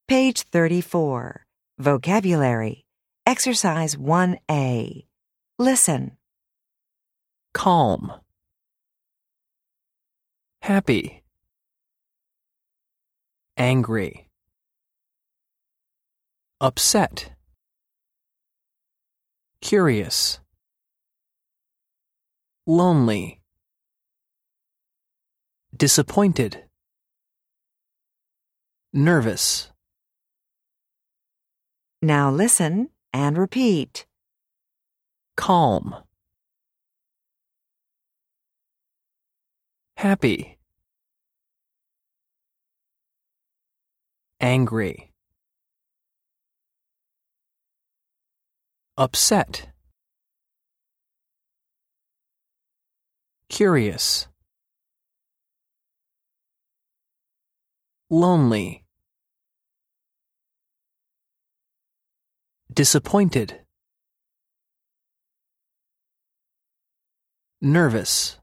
Page 34. Vocabulary. Exercise 1A. Listen. Calm. Happy. Angry. Upset. Curious. Lonely. Disappointed. Nervous. Now listen and repeat. Calm. Happy. Angry. Upset. Curious. Lonely. Disappointed. Nervous.